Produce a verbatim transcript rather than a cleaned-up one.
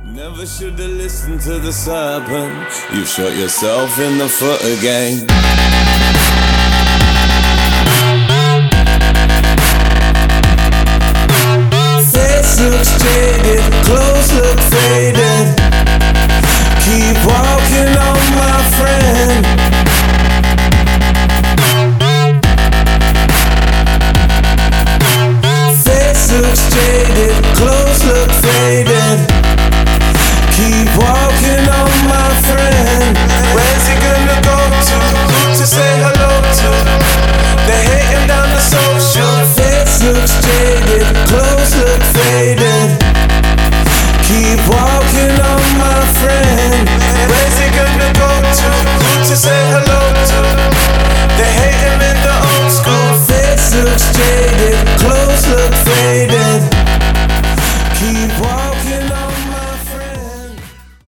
Never should have listened to the serpent. You shot yourself in the foot again. Face looks jaded, clothes look faded. Keep walking on, my friend. Face looks jaded, clothes look faded. Keep walking on, my friend. Where's he gonna go to? Who to say hello to? They hate him down the social. Face looks jaded, clothes look faded. Keep walking on, my friend. Where's he gonna go to? Who to say hello to?